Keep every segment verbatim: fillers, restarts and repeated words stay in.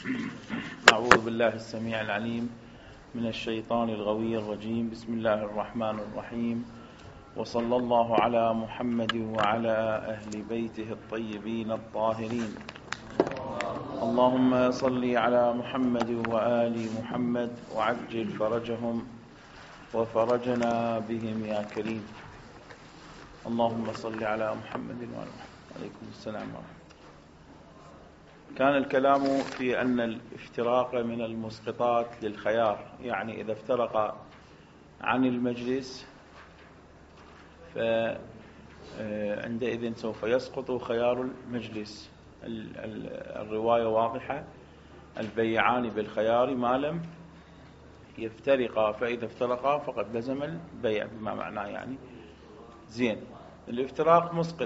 أعوذ بالله السميع العليم من الشيطان الغوي الرجيم. بسم الله الرحمن الرحيم، وصلى الله على محمد وعلى أهل بيته الطيبين الطاهرين. اللهم صل على محمد وآل محمد وعجل فرجهم وفرجنا بهم يا كريم. اللهم صل على محمد وآل محمد. عليكم السلام ورحمة الله. كان الكلام في أن الافتراق من المسقطات للخيار، يعني إذا افترق عن المجلس فعندئذ سوف يسقط خيار المجلس. الرواية واضحة: البيعان بالخيار ما لم يفترقا، فإذا افترقا فقد لزم البيع بما معناه. يعني زين، الافتراق مسقط.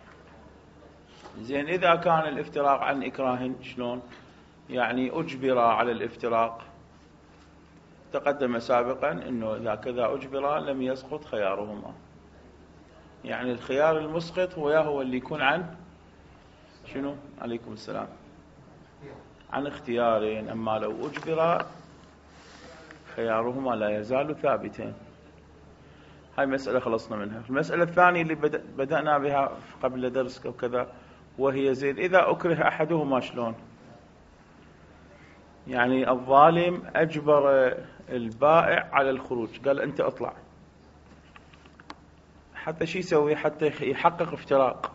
زين، إذا كان الافتراق عن إكراه شلون؟ يعني أجبر على الافتراق. تقدم سابقا أنه إذا كذا أجبر لم يسقط خيارهما. يعني الخيار المسقط هو هو اللي يكون عن شنو؟ عليكم السلام. عن اختيارين، أما لو أجبر خيارهما لا يزال ثابتين. هاي مسألة خلصنا منها. المسألة الثانية اللي بدأنا بها قبل درس وكذا، وهي زين إذا أكره أحدهما شلون؟ يعني الظالم أجبر البائع على الخروج، قال أنت أطلع، حتى شي يسوي؟ حتى يحقق افتراق.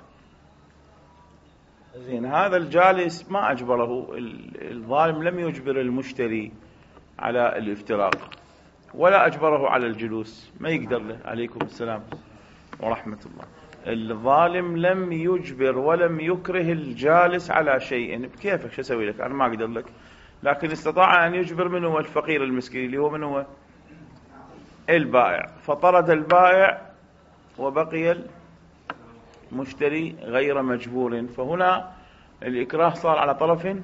زين، هذا الجالس ما أجبره، الظالم لم يجبر المشتري على الافتراق ولا أجبره على الجلوس، ما يقدر له. عليكم السلام ورحمة الله. الظالم لم يجبر ولم يكره الجالس على شيء، بكيفك شو أسوي لك؟ أنا ما أقدر لك. لكن استطاع أن يجبر من هو؟ الفقير المسكين اللي هو من هو؟ البائع. فطرد البائع وبقي المشتري غير مجبور. فهنا الإكراه صار على طرف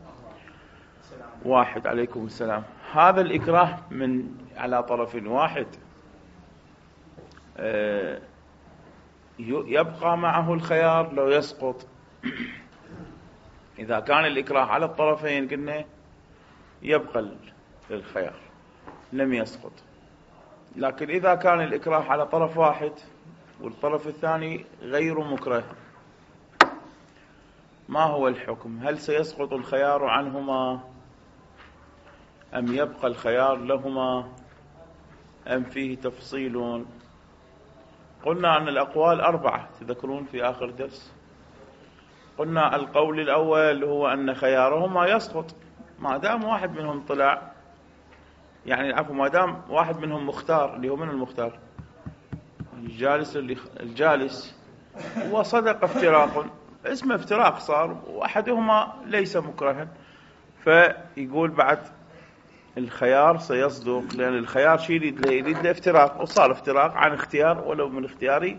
واحد. عليكم السلام. هذا الإكراه من على طرف واحد يبقى معه الخيار لو يسقط. إذا كان الإكراه على الطرفين قلنا يبقى الخيار لم يسقط. لكن إذا كان الإكراه على طرف واحد والطرف الثاني غير مكره، ما هو الحكم؟ هل سيسقط الخيار عنهما أم يبقى الخيار لهما أم فيه تفصيل؟ قلنا أن الأقوال أربعة، تذكرون في آخر درس قلنا القول الأول هو أن خيارهما يسقط ما دام واحد منهم طلع، يعني العفو ما دام واحد منهم مختار، اللي هو من المختار؟ الجالس. اللي الجالس هو صدق افتراق، اسمه افتراق صار، وأحدهما ليس مكرها، فيقول بعد الخيار سيصدق، لأن الخيار شيء يريد له يريد له افتراق، وصار افتراق عن اختيار ولو من اختيار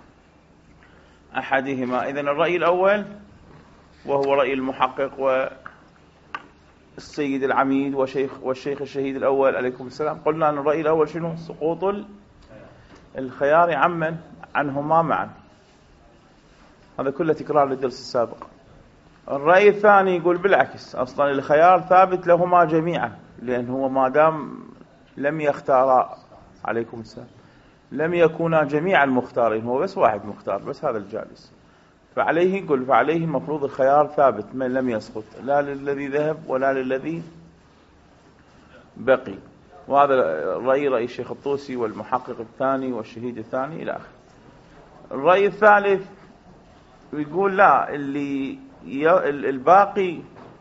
أحدهما. إذن الرأي الأول وهو رأي المحقق والسيد العميد وشيخ والشيخ الشهيد الأول عليكم السلام، قلنا أن الرأي الأول شنو؟ سقوط الخيار عمن عنهما معا. هذا كله تكرار للدرس السابق. الرأي الثاني يقول بالعكس، أصلا الخيار ثابت لهما جميعا، لأن هو ما دام لم يختارا عليكم السلام لم يكونا جميعا مختارين، هو بس واحد مختار، بس هذا الجالس. فعليه يقول فعليه المفروض الخيار ثابت من لم يسقط، لا للذي ذهب ولا للذي بقي. وهذا الرأي رأي الشيخ الطوسي والمحقق الثاني والشهيد الثاني إلى آخره. الرأي الثالث يقول لا، اللي الباقي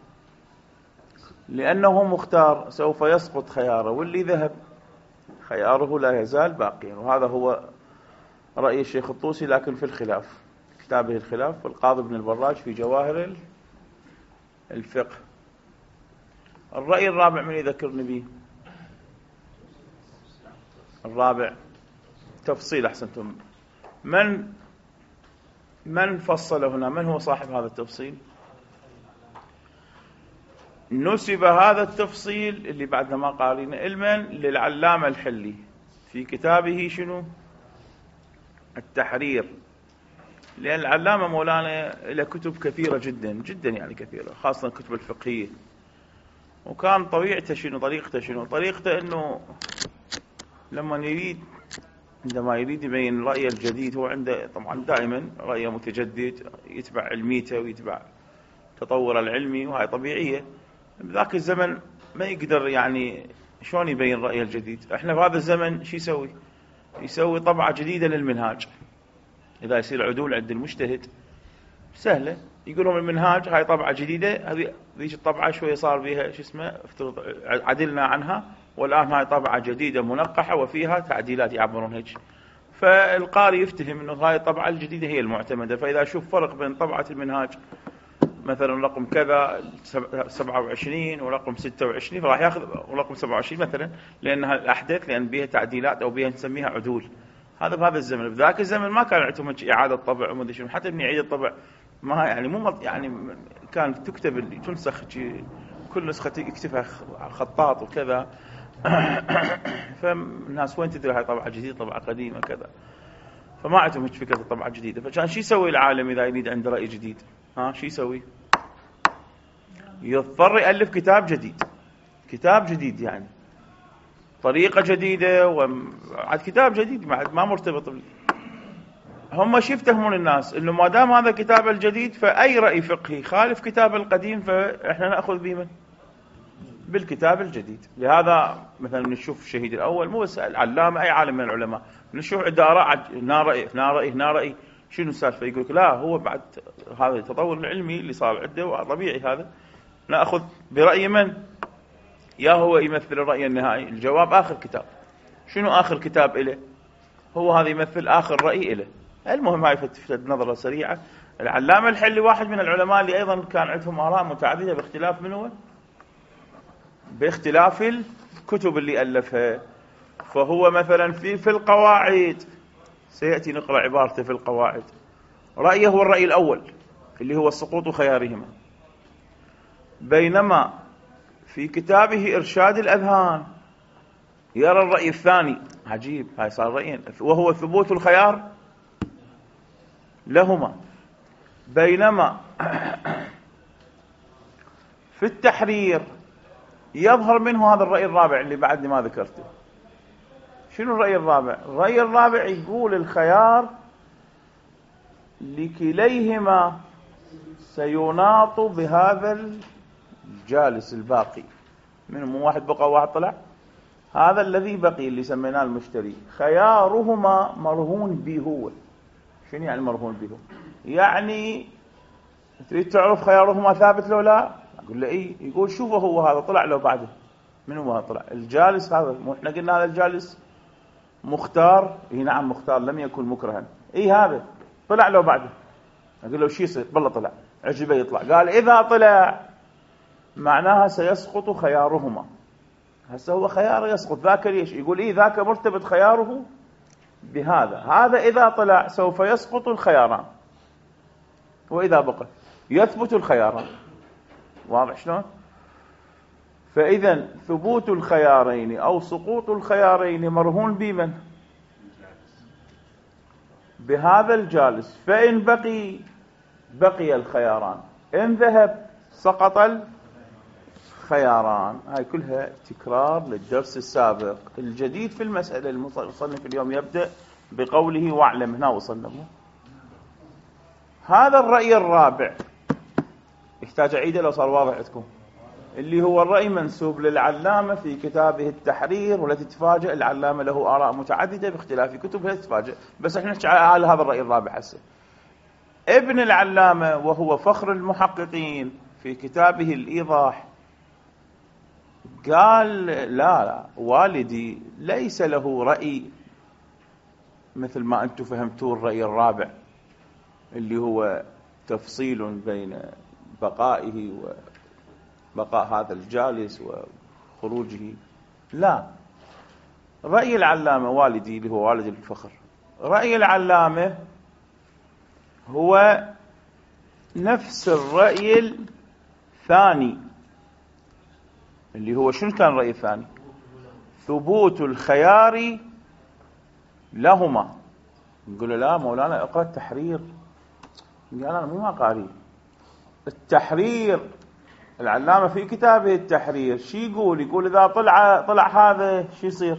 لأنه مختار سوف يسقط خياره، واللي ذهب خياره لا يزال باقيا. وهذا هو رأي الشيخ الطوسي، لكن في الخلاف، كتابه الخلاف، والقاضي ابن البراج في جواهر الفقه. الرأي الرابع من يذكرني به؟ الرابع تفصيل، أحسنتم. من من فصل هنا؟ من هو صاحب هذا التفصيل؟ نسب هذا التفصيل اللي بعدنا ما قارينا علما للعلامة الحلي في كتابه شنو؟ التحرير. لأن العلامة مولانا له كتب كثيرة جدا جدا، يعني كثيرة، خاصة الكتب الفقهية، وكان طبيعته شنو، طريقته شنو، طريقته انه لما يريد عندما يريد يبين رأيه الجديد، هو عنده طبعا دائما رأيه متجدد، يتبع علميته ويتبع تطور العلمي، وهي طبيعية. بذاك الزمن ما يقدر يعني شلون يبين رأيه الجديد. احنا في هذا الزمن شو يسوي؟ يسوي طبعة جديدة للمنهاج. إذا يصير عدول عند المجتهد سهلة، يقول لهم المنهاج هاي طبعة جديدة، هذه ذيك الطبعة شوية صار بها شو اسمه افترض عدلنا عنها، والآن هاي طبعة جديدة منقحة وفيها تعديلات يعبرون هيك. فالقارئ يفتهم انه هاي الطبعة الجديدة هي المعتمدة. فإذا شوف فرق بين طبعة المنهاج مثلا رقم كذا سبعة وعشرين ورقم ستة وعشرين، فراح ياخذ رقم سبعة وعشرين مثلا لأنها الأحدث، لأن بها تعديلات أو بها نسميها عدول. هذا بهذا الزمن. بذاك الزمن ما كان عندهم إعادة طبع وما أدري شنو، حتى ابن يعيد الطبع ما يعني مو يعني كان تكتب اللي تنسخ كل نسخة يكتبها خطاط وكذا. فالناس وين تدري هاي طبعة جديدة طبعة قديمة كذا، فما عندهم هيك فكرة الطبعة الجديدة. فكان شو يسوي العالم إذا يريد عنده رأي جديد؟ ها شو يسوي؟ يضطر يألف كتاب جديد، كتاب جديد يعني طريقة جديدة وعد كتاب جديد ما مرتبط. هم شو يفتهمون الناس؟ انه ما دام هذا كتاب الجديد فأي رأي فقهي خالف كتاب القديم فإحنا نأخذ به بالكتاب الجديد. لهذا مثلا نشوف الشهيد الأول مو بس العلامة، أي عالم من العلماء نشوف عنده آراء، هنا رأي هنا رأي هنا رأي، شنو السالفة؟ يقول لك لا هو بعد هذا التطور العلمي اللي صار عنده وطبيعي هذا نأخذ برأي من؟ يا هو يمثل الرأي النهائي؟ الجواب آخر كتاب. شنو آخر كتاب إله؟ هو هذا يمثل آخر رأي إله. المهم هاي فتفت نظرة سريعة. العلامة الحلي واحد من العلماء اللي أيضا كان عندهم آراء متعددة باختلاف منه باختلاف الكتب اللي ألفها. فهو مثلا في في القواعد سيأتي نقرأ عبارته في القواعد. رأيه هو الرأي الأول اللي هو السقوط خيارهما، بينما في كتابه إرشاد الأذهان يرى الرأي الثاني. عجيب، هاي صار رأيين، وهو ثبوت الخيار لهما. بينما في التحرير يظهر منه هذا الرأي الرابع اللي بعد ما ذكرته. شنو الرأي الرابع؟ الرأي الرابع يقول الخيار لكليهما سيناط بهذا الجالس الباقي. منهم واحد بقى واحد طلع، هذا الذي بقي اللي سميناه المشتري خيارهما مرهون به. هو شنو يعني مرهون به؟ يعني تريد تعرف خيارهما ثابت لو لا؟ أقول له إيه. يقول شوفه هو هذا طلع لو بعده. من هو طلع؟ الجالس هذا. مو احنا قلنا هذا الجالس مختار؟ اي نعم مختار، لم يكن مكرها. اي هذا طلع لو بعده. اقول له شو يصير؟ بالله طلع، عجبه يطلع. قال اذا طلع معناها سيسقط خيارهما. هسه هو خياره يسقط، ذاك ليش؟ يقول ايه ذاك مرتبط خياره بهذا، هذا اذا طلع سوف يسقط الخياران، واذا بقى يثبت الخياران. واضح شلون؟ فإذا ثبوت الخيارين أو سقوط الخيارين مرهون بمن؟ بهذا الجالس. فإن بقي بقي الخياران، إن ذهب سقط الخياران. هاي كلها تكرار للدرس السابق. الجديد في المسألة المصنف اليوم يبدأ بقوله واعلم. هنا وصلنا. هذا الرأي الرابع يحتاج أعيده لو صار واضح عندكم، اللي هو الرأي منسوب للعلامة في كتابه التحرير، والتي تفاجئ العلامة له آراء متعددة باختلاف كتبه تفاجئ. بس احنا نحكي على هذا الرأي الرابع هسه. ابن العلامة وهو فخر المحققين في كتابه الإيضاح قال لا لا والدي ليس له رأي مثل ما أنتم فهمتوا الرأي الرابع اللي هو تفصيل بين بقائه وبقاء هذا الجالس وخروجه. لا، رأي العلامة والدي اللي هو والد الفخر، رأي العلامة هو نفس الرأي الثاني اللي هو شنو كان الرأي الثاني؟ ثبوت الخيار لهما. نقول له لا مولانا اقرأ التحرير. قال أنا مو ما قاري. التحرير العلامة في كتابه التحرير شي يقول؟ يقول إذا طلع طلع هذا شي يصير؟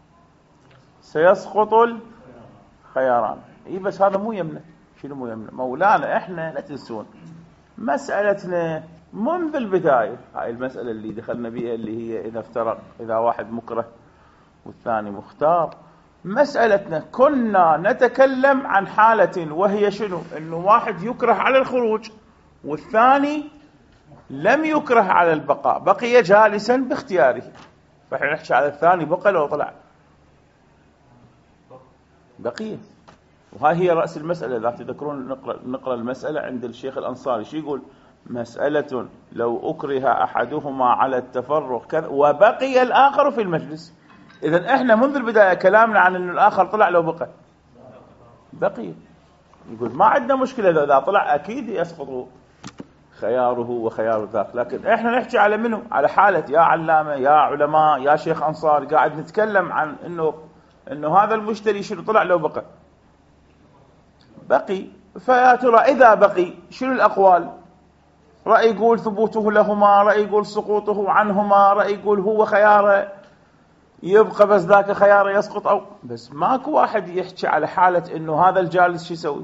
سيسقط الخياران. إيه بس هذا مو يمنا. شنو مو يمنا؟ مولانا إحنا لا تنسون مسألتنا منذ البداية، هاي المسألة اللي دخلنا بيها اللي هي إذا افترق، إذا واحد مكره والثاني مختار. مسألتنا كنا نتكلم عن حالة وهي شنو؟ إنه واحد يكره على الخروج والثاني لم يكره على البقاء، بقي جالسا باختياره. فإحنا نحكي على الثاني بقى لو طلع بقية. وهاي هي رأس المسألة. إذا تذكرون نقرأ, نقرأ المسألة عند الشيخ الأنصاري شو يقول؟ مسألة لو أكره أحدهما على التفرق كذا وبقي الآخر في المجلس. إذن إحنا منذ البداية كلامنا عن أن الآخر طلع لو بقى بقي. يقول ما عندنا مشكلة إذا طلع أكيد يسقط خياره وخيار ذاك. لكن إحنا نحكي على منه؟ على حالة يا علامة يا علماء يا شيخ أنصار قاعد نتكلم عن أنه أنه هذا المشتري شنو طلع لو بقى بقي. فيا ترى إذا بقي شنو الأقوال؟ رأي يقول ثبوته لهما، رأي يقول سقوطه عنهما، رأي يقول هو خياره يبقى بس ذاك خياره يسقط. أو بس ماكو واحد يحكي على حالة إنه هذا الجالس شو يسوي؟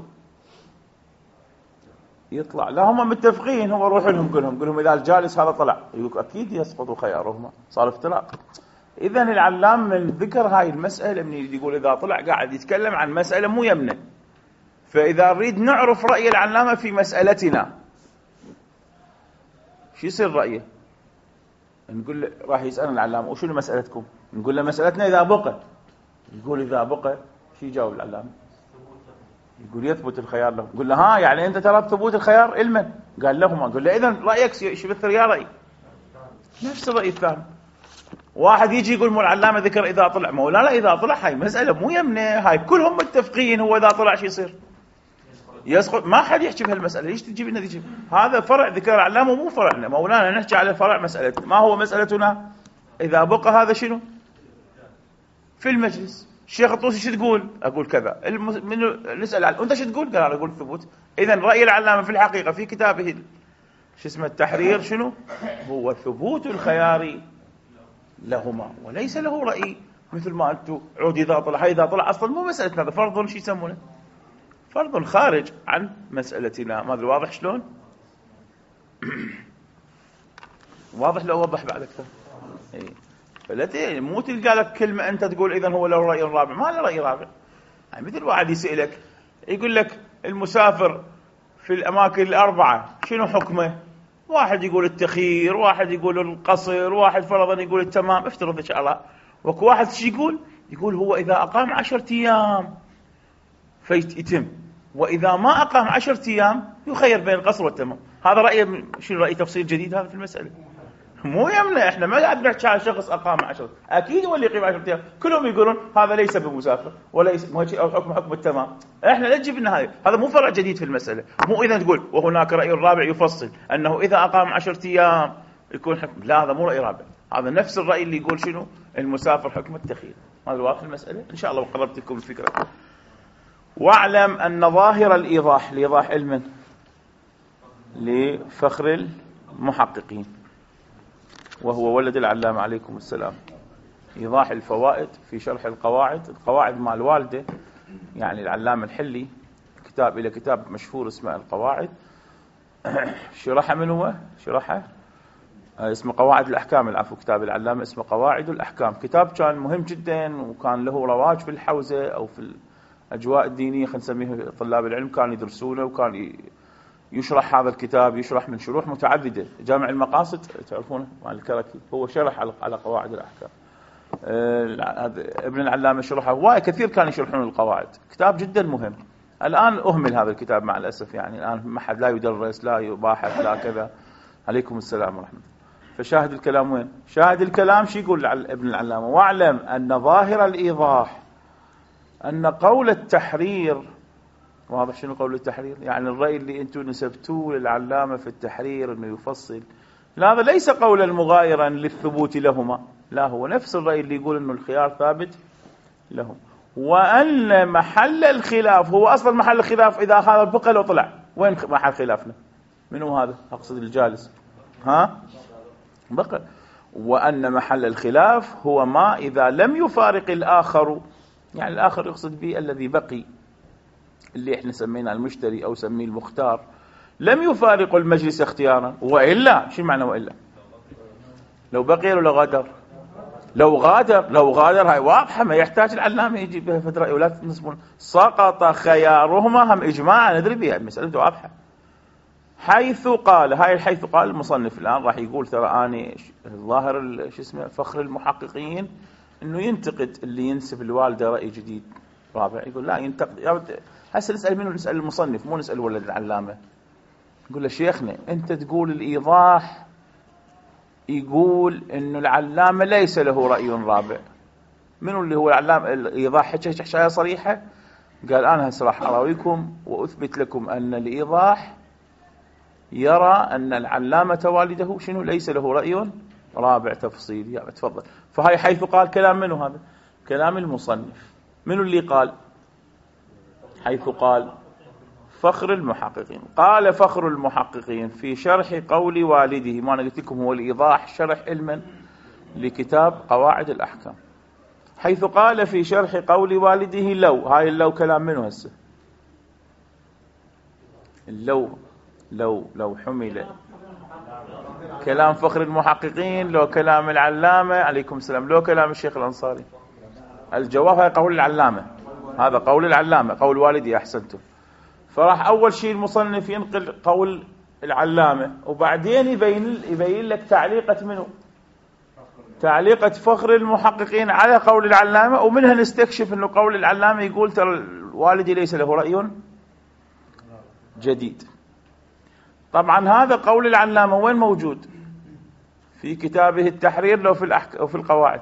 يطلع. لا هم متفقين، هم روح لهم قلهم قلهم إذا الجالس هذا طلع يقول أكيد يسقط خيارهما، صار افتراق. إذن العلام من ذكر هاي المسألة من يقول إذا طلع قاعد يتكلم عن مسألة مو يمنه. فإذا نريد نعرف رأي العلامة في مسألتنا شو يصير رأيه؟ نقول له راح يسألنا العلامة وشنو مسألتكم؟ نقول له مسألتنا إذا بقى. يقول إذا بقى شو يجاوب العلامة؟ يقول يثبت الخيار له. نقول له ها يعني أنت ترى ثبوت الخيار علما؟ قال لهما. قال له إذن رأيك شو مثل يا رأي؟ نفس الرأي الثاني. واحد يجي يقول مو العلامة ذكر إذا طلع، مولانا إذا طلع هاي مسألة مو يمنه، هاي كلهم متفقين هو إذا طلع شو يصير؟ يسقط. ما حد يحكي بهالمسألة. ليش تجيب لنا ذي؟ هذا فرع ذكر العلامة مو فرعنا. مولانا نحكي على فرع مسألتنا. ما هو مسألتنا؟ إذا بقى هذا شنو؟ في المجلس. الشيخ الطوسي شو تقول؟ أقول كذا. من نسأل عنه أنت شو تقول؟ قال أنا أقول ثبوت. إذن رأي العلامة في الحقيقة في كتابه شو اسمه التحرير شنو؟ هو ثبوت الخيار لهما وليس له رأي مثل ما أنتم عود إذا طلع. إذا طلع أصلا مو مسألتنا، هذا فرض شو يسمونه؟ فرض خارج عن مسألتنا. ما أدري واضح شلون؟ واضح لو أوضح بعد أكثر. إيه. فلا مو تلقى لك كلمة أنت تقول إذن هو له رأي رابع. ما له رأي رابع. يعني مثل واحد يسألك يقول لك المسافر في الأماكن الأربعة شنو حكمه؟ واحد يقول التخيير، واحد يقول القصر، واحد فرضا يقول التمام. افترض إن شاء الله. وكو واحد شي يقول؟ يقول هو إذا أقام عشرة أيام فيتم، وإذا ما أقام عشرة أيام يخير بين القصر والتمام. هذا رأي شنو؟ رأي تفصيل جديد هذا في المسألة. مو يمنا. إحنا ما قاعد نحكي على شخص أقام عشرة، أكيد هو اللي يقيم عشرة أيام. كلهم يقولون هذا ليس بمسافر وليس أو حكم حكم التمام. إحنا لا تجيب لنا هذا. هذا مو فرع جديد في المسألة. مو إذا تقول وهناك رأي رابع يفصل أنه إذا أقام عشرة أيام يكون حكم. لا هذا مو رأي رابع. هذا نفس الرأي اللي يقول شنو؟ المسافر حكم التخيير. هذا واضح المسألة إن شاء الله وقربت لكم الفكرة. واعلم أن ظاهر الإيضاح، الإيضاح علما لفخر المحققين وهو ولد العلامة عليكم السلام، إيضاح الفوائد في شرح القواعد. القواعد مع الوالدة يعني العلامة الحلي كتاب إلى كتاب مشهور اسمه القواعد. شرحه من هو؟ شرحه اسمه قواعد الأحكام. العفو كتاب العلامة اسمه قواعد الأحكام. كتاب كان مهم جدا وكان له رواج في الحوزة أو في الأجواء الدينية، خلينا نسميه طلاب العلم كانوا يدرسونه، وكان يشرح هذا الكتاب يشرح من شروح متعددة. جامع المقاصد تعرفونه مال الكركي هو شرح على قواعد الأحكام. ابن العلامة شرحه، هواي كثير كانوا يشرحون القواعد. كتاب جدا مهم. الآن أهمل هذا الكتاب مع الأسف. يعني الآن ما حد لا يدرس لا يباحث لا كذا. عليكم السلام ورحمة الله. فشاهد الكلام وين؟ شاهد الكلام شو يقول ابن العلامة؟ واعلم أن ظاهر الإيضاح أن قول التحرير. واضح شنو قول التحرير؟ يعني الرأي اللي أنتم نسبتوه للعلامة في التحرير أنه يفصل، لا هذا ليس قولا مغايرا للثبوت لهما، لا هو نفس الرأي اللي يقول أنه الخيار ثابت لهم، وأن محل الخلاف هو أصلا محل الخلاف إذا هذا بقى لو طلع. وين محل خلافنا؟ منو هذا؟ أقصد الجالس. ها بقى. وأن محل الخلاف هو ما إذا لم يفارق الآخر، يعني الآخر يقصد به الذي بقي، اللي احنا سمينا المشتري أو سميه المختار، لم يفارق المجلس اختيارا. وإلا شو معنى وإلا؟ لو بقي ولا غادر؟ لو غادر لو غادر هاي واضحة، ما يحتاج العلامة يجي بها فترة ولا تنسبون. سقط خيارهما هم إجماعا، ندري بها المسألة واضحة. حيث قال، هاي الحيث قال المصنف الآن راح يقول ترى أنا الظاهر شو اسمه فخر المحققين إنه ينتقد اللي ينسب الوالدة رأي جديد رابع. يقول لا ينتقد. هسه نسأل منه، نسأل المصنف مو نسأل ولد العلامة. يقول له شيخنا أنت تقول الإيضاح يقول إنه العلامة ليس له رأي رابع. منو اللي هو العلامة الإيضاح؟ حكي حكاية صريحة. قال أنا هسه راح أراويكم وأثبت لكم أن الإيضاح يرى أن العلامة والده شنو ليس له رأي رابع تفصيلي. يعني تفضل. فهاي حيث قال كلام منه، هذا كلام المصنف. منو اللي قال؟ حيث قال فخر المحققين. قال فخر المحققين في شرح قول والده، ما أنا قلت لكم هو الإيضاح شرح علما لكتاب قواعد الأحكام. حيث قال في شرح قول والده لو، هاي اللو كلام منه هسه. اللو لو لو حمل كلام فخر المحققين، لو كلام العلامة عليكم السلام، لو كلام الشيخ الأنصاري. الجواب هي قول العلامة، هذا قول العلامة، قول والدي. أحسنتم. فراح أول شيء المصنف ينقل قول العلامة، وبعدين يبين يبين لك تعليقة منه، تعليقة فخر المحققين على قول العلامة، ومنها نستكشف أنه قول العلامة يقول ترى والدي ليس له رأي جديد. طبعا هذا قول العلامة وين موجود؟ في كتابه التحرير لو في الأحك... أو في القواعد.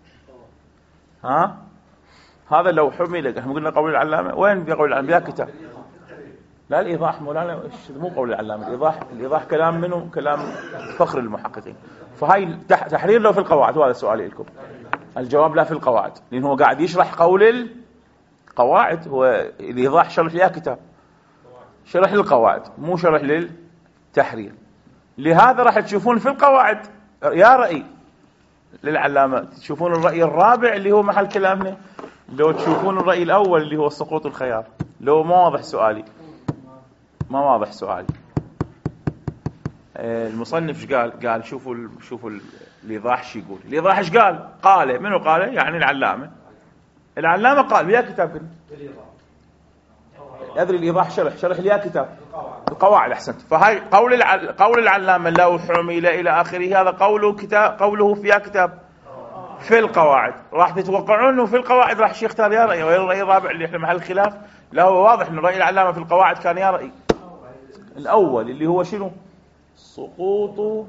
ها هذا لو حمل، احنا قلنا قول العلامة وين؟ في قول العلامة بها كتاب. لا الإيضاح مولانا مو قول العلامة، الإيضاح الإيضاح كلام منه، كلام فخر المحققين. فهاي تحرير لو في القواعد، وهذا سؤالي لكم. الجواب لا في القواعد، لأنه هو قاعد يشرح قول القواعد. هو الإيضاح شرح لها كتاب، شرح للقواعد مو شرح للتحرير. لهذا راح تشوفون في القواعد يا رأي للعلامة، تشوفون الرأي الرابع اللي هو محل كلامنا، لو تشوفون الرأي الأول اللي هو سقوط الخيار. لو ما واضح سؤالي، ما واضح سؤالي. المصنف قال قال شوفوا شوفوا الإيضاح شو يقول. الإيضاح ايش قال؟ قال منو قال؟ يعني العلامة. العلامة قال ويا كتاب كله يدري الإيضاح شرح شرح ليا كتاب القواعد. أحسنت. فهاي قول الع... قول العلامة لو حمل إلى آخره، هذا قوله كتاب، قوله فيها كتاب في القواعد. راح تتوقعون إنه في القواعد راح شيخ يختار يا رأي، وغير الرأي الرابع اللي احنا محل خلاف. لا هو واضح إنه رأي العلامة في القواعد كان يا رأي الأول اللي هو شنو؟ سقوط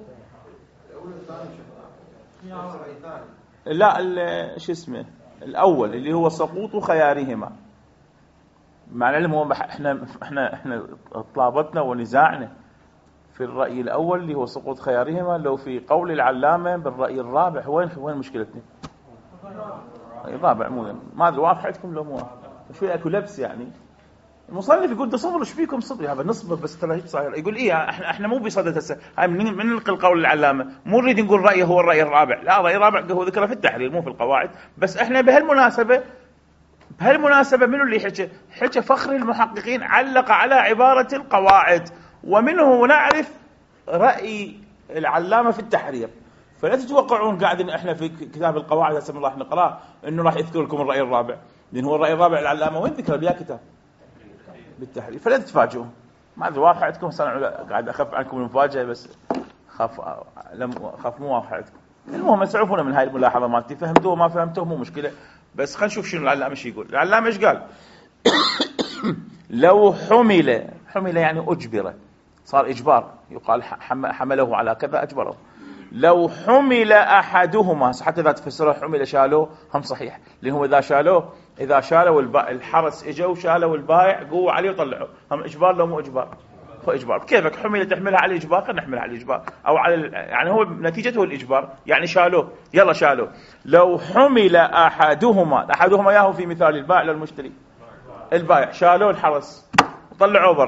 لا شو اسمه الأول اللي هو سقوط خيارهما. مع العلم هو احنا احنا احنا طلابتنا ونزاعنا في الرأي الأول اللي هو سقوط خيارهما. لو في قول العلامة بالرأي الرابع وين وين مشكلتنا؟ الرابع مو ما ادري واضح عندكم لو مو شوي اكو لبس. يعني المصنف يقول ده صبر، ايش فيكم صبر؟ هذا نصبر بس ترى هيك صاير. يقول ايه احنا احنا مو بصدد هسه، هاي من من ننقل قول العلامة، مو نريد نقول رأيه هو الرأي الرابع. لا الرأي الرابع هو ذكره في التحرير مو في القواعد. بس احنا بهالمناسبة بهالمناسبة منو اللي حكى؟ حكى فخر المحققين، علق على عبارة القواعد، ومنه نعرف رأي العلامة في التحرير. فلا تتوقعون قاعدين احنا في كتاب القواعد هسه راح نقراه انه راح يذكر لكم الرأي الرابع، لأن هو الرأي الرابع العلامة وين ذكر بيا كتاب بالتحرير. فلا تتفاجئون. ما ادري واضح عندكم، قاعد اخف عنكم المفاجأة بس خاف لم خاف مو واضح عندكم. المهم اسعفونا من هاي الملاحظة مالتي، فهمتوه ما فهمتوه مو مشكلة. بس خلينا نشوف شنو العلامة ايش يقول. العلامة ايش قال؟ لو حمل، حمل يعني أجبر، صار إجبار، يقال حمله على كذا أجبره. لو حمل أحدهما، حتى إذا تفسره حمل شالوه هم صحيح، لأنه إذا شالوه إذا شالوا الحرس إجوا وشالوا البائع قوة عليه وطلعوا، هم إجبار لو مو إجبار؟ هو إجبار. كيفك حمل تحملها على الإجبار؟ خلينا نحملها على الإجبار أو على يعني هو نتيجته الإجبار، يعني شالوه يلا شالوه. لو حمل أحدهما، أحدهما ياهو في مثال البائع للمشتري، البائع شالوه الحرس وطلعوه برا.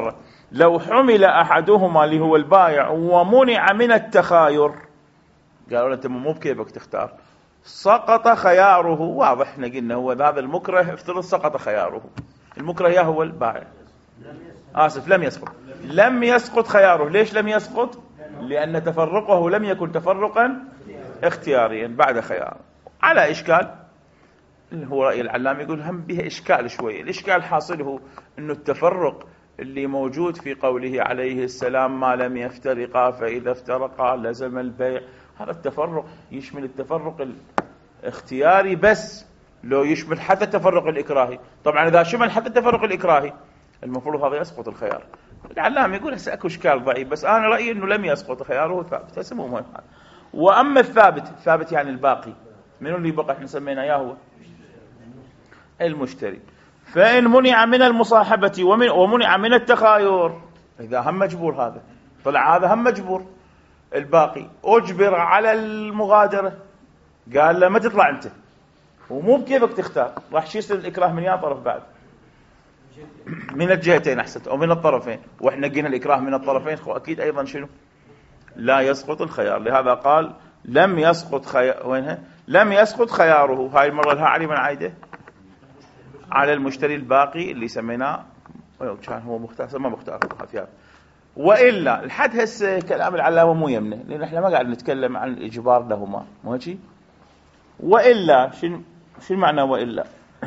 لو حمل أحدهما اللي هو البائع ومنع من التخاير، قالوا أنت مو بكيفك تختار، سقط خياره. واضح، احنا قلنا هو هذا المكره، افترض سقط خياره. المكره يا هو البائع، آسف لم يسقط، لم يسقط خياره. ليش لم يسقط؟ لأن تفرقه لم يكن تفرقا اختياريا بعد خيار. على إشكال اللي هو رأي العلامة، يقول هم بها إشكال شوية. الإشكال حاصله أنه التفرق اللي موجود في قوله عليه السلام ما لم يفترقا فإذا افترقا لزم البيع، هذا التفرق يشمل التفرق الاختياري بس، لو يشمل حتى التفرق الإكراهي. طبعا إذا شمل حتى التفرق الإكراهي المفروض هذا يسقط الخيار. العلامة يقول هسه أكو إشكال ضعيف، بس أنا رأيي أنه لم يسقط خياره ثابت. هسه مو مهم. وأما الثابت، الثابت يعني الباقي، منو اللي بقى احنا سمينا اياه؟ هو المشتري. فإن منع من المصاحبة ومن ومنع من التخاير، إذا هم مجبور، هذا طلع هذا هم مجبور، الباقي أجبر على المغادرة، قال له ما تطلع أنت، ومو بكيفك تختار، راح يصير الإكراه من يا طرف بعد، من الجهتين أحسنت، أو من الطرفين. وإحنا قلنا الإكراه من الطرفين أكيد أيضا شنو؟ لا يسقط الخيار. لهذا قال لم يسقط خيار. وينها؟ لم يسقط خياره. هاي المرة لها علي من عايده على المشتري الباقي اللي سميناه كان هو مختار ما مختار خفيف. وإلا الحد هسه كلام العلامة مو يمنه، لأن احنا ما قاعد نتكلم عن الإجبار لهما، مو هيك؟ وإلا شنو شنو معنى وإلا؟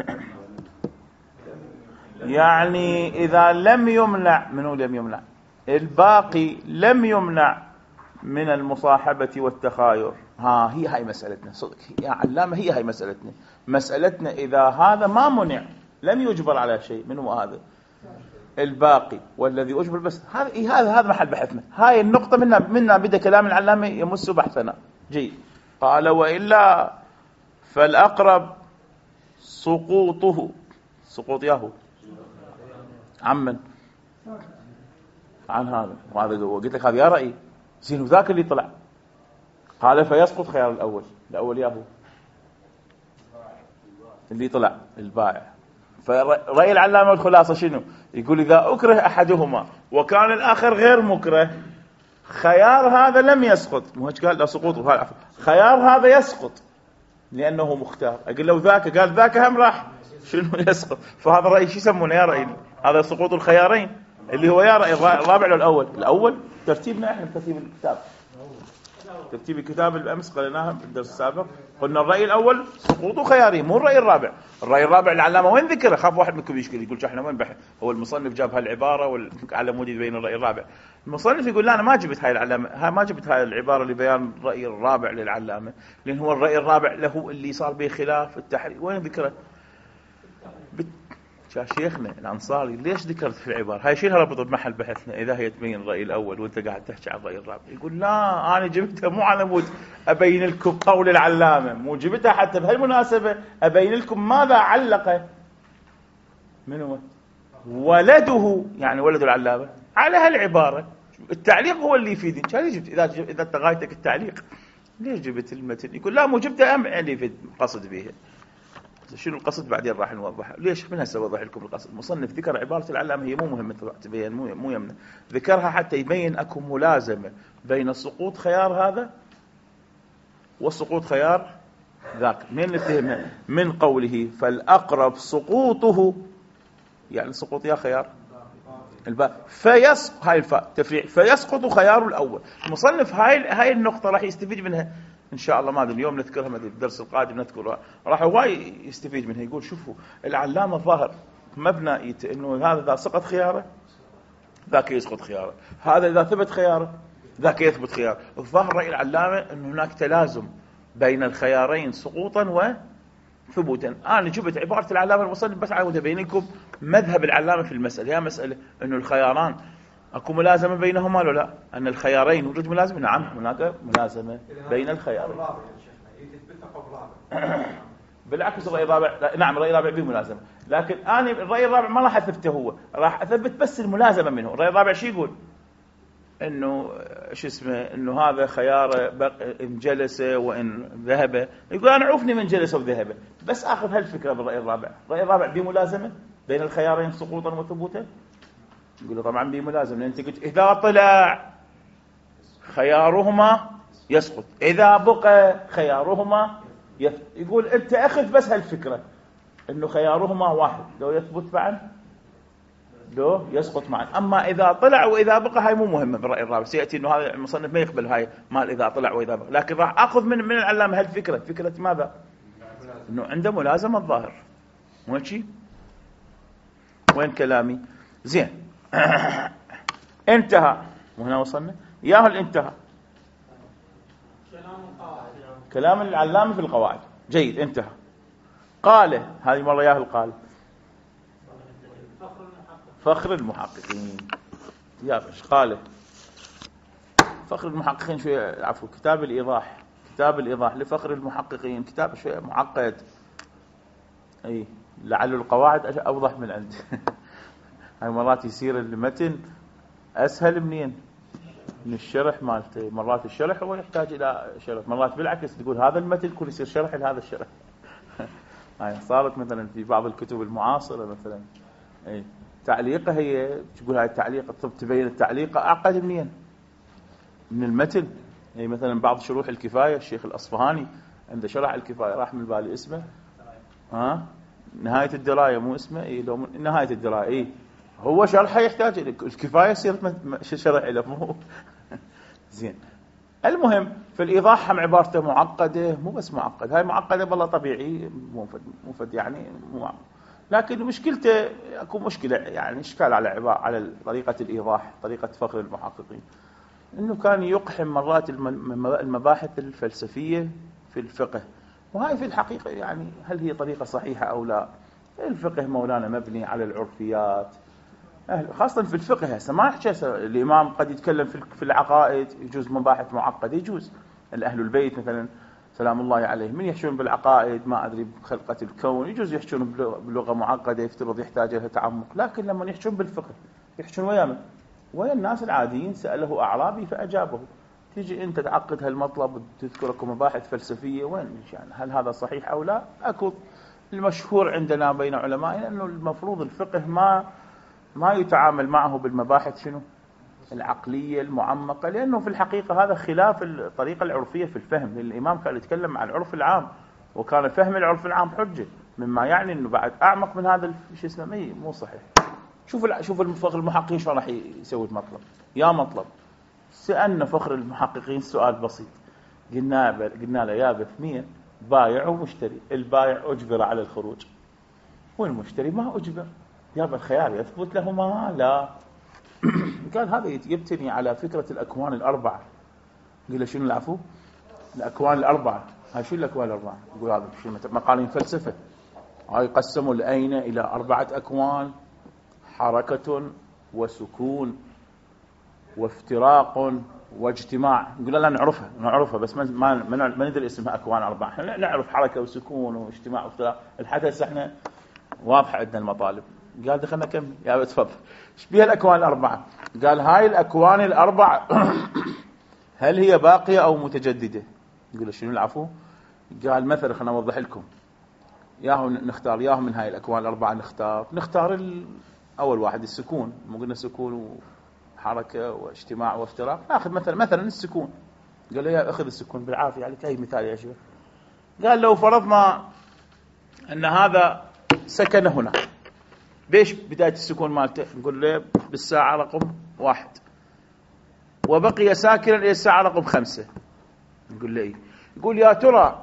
يعني إذا لم يمنع، منو لم يمنع؟ الباقي لم يمنع من المصاحبة والتخاير. ها هي هاي مسألتنا صدق يا علامة، هي هاي مسألتنا. مسألتنا إذا هذا ما منع، لم يجبر على شيء، منو هذا؟ الباقي. والذي أجبر بس هذا هذا هذا محل بحثنا. هاي النقطة منا منا بدأ كلام العلامة يمس بحثنا. جيد. قال وإلا فالأقرب سقوطه. سقوط ياهو عمن عن هذا، وهذا قلت لك هذا يا رأي زين، وذاك اللي طلع قال فيسقط خيار الأول. الأول ياهو اللي طلع البائع. فرأي العلامة الخلاصة شنو؟ يقول إذا أكره أحدهما وكان الآخر غير مكره، خيار هذا لم يسقط. مو هيك قال؟ لا سقوط خيار هذا يسقط لأنه مختار. أقول لو ذاك قال ذاك هم راح شنو يسقط. فهذا رأي شو يسمونه يا رأي؟ هذا سقوط الخيارين اللي هو يا رأي الرابع ولا الأول؟ الأول. ترتيبنا احنا ترتيب الكتاب، ترتيب الكتاب الأمس قلناها في الدرس السابق، قلنا الرأي الأول سقوط خياري، مو الرأي الرابع. الرأي الرابع العلامة وين ذكره؟ خاف واحد منكم يشكل يقول احنا وين بحث، هو المصنف جاب هالعبارة والعلم مودي بين الرأي الرابع. المصنف يقول لا أنا ما جبت هاي العلامة، ها ما جبت هاي العبارة لبيان الرأي الرابع للعلامة، لأن هو الرأي الرابع له اللي صار به خلاف التحرير. وين ذكره؟ بت... شيخنا الأنصاري ليش ذكرت في العبارة هاي؟ شيلها ربط بمحل بحثنا إذا هي تبين الرأي الأول وأنت قاعد تحكي عن الرأي الرابع. يقول لا أنا جبتها مو على مود أبين لكم قول العلامة، مو جبتها حتى بهالمناسبة أبين لكم ماذا علق من هو ولده، يعني ولد العلامة على هالعبارة. التعليق هو اللي يفيدني. كان جبت إذا جبت إذا تغايتك التعليق ليش جبت المتن؟ يقول لا مو جبتها أم اللي يفيد قصد بها. شنو القصد بعدين راح نوضح. ليش من هسه اوضح لكم القصد. المصنف ذكر عباره العلامه هي مو مهمه تبين، مو مو يمنه، ذكرها حتى يبين اكو ملازمه بين سقوط خيار هذا وسقوط خيار ذاك. من التهمه من قوله فالاقرب سقوطه، يعني سقوط يا خيار الباء فيسقط، هاي الفاء تفريع، فيسقط خيار الاول. المصنف هاي هاي النقطه راح يستفيد منها إن شاء الله. ما أدري اليوم نذكرها، ما أدري الدرس القادم نذكرها، راح هواي يستفيد منها. يقول شوفوا العلامة الظاهر مبنى إنه هذا إذا سقط خياره ذاك يسقط خياره، هذا إذا ثبت خياره ذاك يثبت خياره. الظاهر رأي العلامة إنه هناك تلازم بين الخيارين سقوطا وثبوتا. أنا جبت عبارة العلامة المصنف بس عاود أبين لكم مذهب العلامة في المسألة. هي مسألة إنه الخياران أكو ملازمة بينهما ولا لا؟ أن الخيارين وجود ملازمة؟ نعم هناك ملازمة بين الخيارين. بالعكس الرأي الرابع نعم الرأي الرابع به ملازمة، لكن أنا الرأي الرابع ما راح أثبته، هو راح أثبت بس الملازمة منه. الرأي الرابع شو يقول؟ إنه شو اسمه إنه هذا خيار إن جلس وإن ذهب. يقول أنا عوفني من جلس وذهب، بس أخذ هالفكرة بالرأي الرابع. الرأي الرابع به ملازمة بين الخيارين سقوطا وثبوتا. يقول له طبعا بي ملازم، لأن أنت قلت إذا طلع خيارهما يسقط، إذا بقى خيارهما يثبت. يقول أنت أخذ بس هالفكرة إنه خيارهما واحد، لو يثبت معا لو يسقط معا. أما إذا طلع وإذا بقى هاي مو مهمة بالرأي الرابع، سيأتي إنه هذا المصنف ما يقبل هاي مال إذا طلع وإذا بقى، لكن راح أخذ من من العلامة هالفكرة، فكرة ماذا؟ إنه عنده ملازمة الظاهر. ماشي؟ وين كلامي؟ زين. انتهى، وهنا وصلنا ياهو الانتهى كلام العلامة في القواعد. جيد، انتهى. قال هذه مرة ياهو القال فخر المحققين. يا بش قال فخر المحققين شوية، عفوا كتاب الإيضاح، كتاب الإيضاح لفخر المحققين، كتاب شوية معقد، اي لعل القواعد أوضح من عند. هاي مرات يصير المتن أسهل منين؟ من الشرح مالته. مرات الشرح هو يحتاج إلى شرح، مرات بالعكس تقول هذا المتن كل يصير شرح لهذا الشرح. هاي صارت مثلا في بعض الكتب المعاصرة مثلا، اي تعليقة هي تقول هاي التعليقة تبين التعليقة أعقد منين؟ من المتن. يعني مثلا بعض شروح الكفاية الشيخ الأصفهاني عنده شرح الكفاية، راح من بالي اسمه ها نهاية الدراية، مو اسمه اي لو نهاية الدراية، اي هو شرحه يحتاج الكفاية يصير شرح له مو زين. المهم في الإيضاح هم عبارته معقدة، مو بس معقد، هاي معقدة بالله طبيعي، مفد مفد يعني مو، لكن مشكلته اكو مشكلة يعني اشكال على عبارة على طريقة الإيضاح، طريقة فخر المحققين، انه كان يقحم مرات المباحث الفلسفية في الفقه، وهاي في الحقيقة يعني هل هي طريقة صحيحة أو لا؟ الفقه مولانا مبني على العرفيات، خاصة في الفقه. هسه ما أحكي الإمام قد يتكلم في العقائد يجوز مباحث معقدة، يجوز الأهل البيت مثلا سلام الله عليه من يحشون بالعقائد ما أدري بخلقة الكون، يجوز يحشون بلغة معقدة يفترض يحتاج لها تعمق، لكن لما يحشون بالفقه يحشون ويامن ويا الناس العاديين. سأله أعرابي فأجابه، تيجي أنت تعقد هالمطلب وتذكرك مباحث فلسفية، وين يعني هل هذا صحيح أو لا؟ أكو المشهور عندنا بين علمائنا أنه المفروض الفقه ما ما يتعامل معه بالمباحث شنو العقلية المعمقة، لأنه في الحقيقة هذا خلاف الطريقة العرفية في الفهم. الإمام كان يتكلم عن العرف العام، وكان فهم العرف العام حجة، مما يعني أنه بعد أعمق من هذا شو اسمه مو صحيح. شوف شوف الفقه المحققين شو راح يسوي المطلب. يا مطلب سألنا فخر المحققين سؤال بسيط، قلنا قلنا له يا باثنين بايع ومشتري، البايع أجبر على الخروج والمشتري ما أجبر، يا الخيار يثبت لهما لا. قال هذا يبتني على فكرة الأكوان الأربعة. قال شنو العفو؟ الأكوان الأربعة. هاي شو الأكوان الأربعة؟ يقول هذا شو مقالين فلسفة، هاي قسموا الأين إلى أربعة أكوان: حركة وسكون وافتراق واجتماع. نقول لا نعرفها نعرفها بس ما ما ما ندري اسمها أكوان أربعة. احنا نعرف حركة وسكون واجتماع وافتراق، الحدث احنا واضحة عندنا المطالب. قال دخلنا كم يا تفضل ايش بيها الأكوان الأربعة؟ قال هاي الأكوان الأربعة هل هي باقية أو متجددة؟ نقول شنو العفو؟ قال مثلا خلنا نوضح لكم، ياهو نختار ياهو من هاي الأكوان الأربعة نختار نختار أول واحد السكون، مو قلنا سكون وحركة واجتماع وافتراق، ناخذ مثلا مثلا السكون. قال له يا أخذ السكون بالعافية عليك، أي مثال يا شيخ؟ قال لو فرضنا أن هذا سكن هنا، بيش بداية السكون مالته؟ نقول له بالساعة رقم واحد، وبقي ساكنا إلى الساعة رقم خمسة. نقول له إيه؟ يقول يا ترى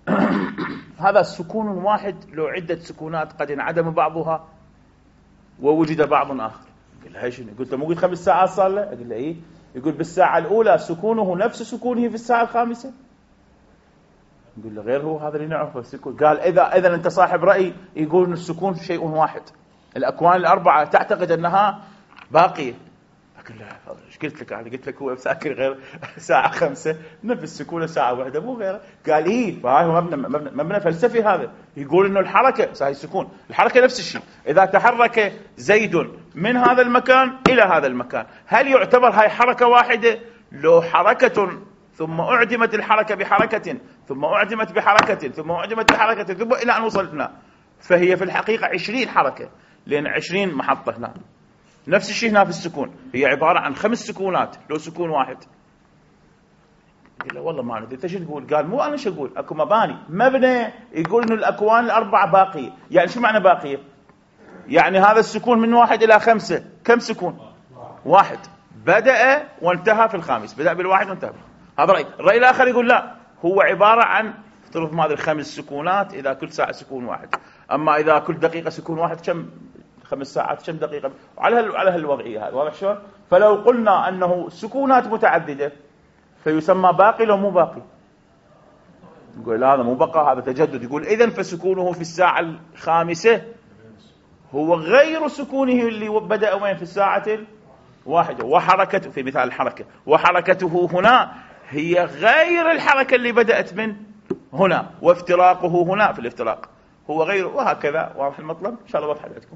هذا السكون واحد لو عدة سكونات قد انعدم بعضها ووجد بعض آخر. قال له شنو؟ قلت له مو قلت خمس ساعات صار له؟ قال له إيه؟ يقول بالساعة الأولى سكونه نفس سكونه في الساعة الخامسة. نقول له غير هو هذا اللي نعرفه السكون. قال إذا إذا أنت صاحب رأي يقول إن السكون شيء واحد، الأكوان الأربعة تعتقد أنها باقية. قال له ايش قلت لك؟ انا قلت لك هو ساكن غير ساعه خمسة نفس السكونه ساعه واحده مو غيره. قال ايه فهاي هو مبنى مبنى, مبنى فلسفي هذا، يقول انه الحركه هاي السكون، الحركه نفس الشيء، اذا تحرك زيد من هذا المكان الى هذا المكان هل يعتبر هاي حركه واحده؟ لو حركه ثم اعدمت الحركه بحركه ثم اعدمت بحركه ثم اعدمت بحركه ثم الى ان وصلت هنا، فهي في الحقيقه عشرين حركه، لان عشرين محطه هنا نفس الشيء هنا في السكون، هي عبارة عن خمس سكونات لو سكون واحد. قال له والله ما ندري انت شو تقول. قال مو انا شو اقول، اكو مباني مبنى يقول انه الاكوان الاربعه باقيه. يعني شو معنى باقيه؟ يعني هذا السكون من واحد الى خمسه كم سكون؟ واحد. بدأ وانتهى في الخامس، بدأ بالواحد وانتهى. هذا رأي. الرأي الآخر يقول لا، هو عبارة عن افترض ما ادري خمس سكونات، اذا كل ساعه سكون واحد. اما اذا كل دقيقه سكون واحد كم؟ خمس ساعات كم دقيقه؟ على هال على هالوضعيه هذه. واضح شلون؟ فلو قلنا انه سكونات متعدده فيسمى باقي لو مو باقي؟ نقول هذا مو بقى، هذا تجدد. يقول اذا فسكونه في الساعه الخامسه هو غير سكونه اللي بدأ وين؟ في الساعه الواحده. وحركته في مثال الحركه، وحركته هنا هي غير الحركه اللي بدأت من هنا، وافتراقه هنا في الافتراق هو غير، وهكذا. واضح المطلب؟ ان شاء الله واضح عندكم.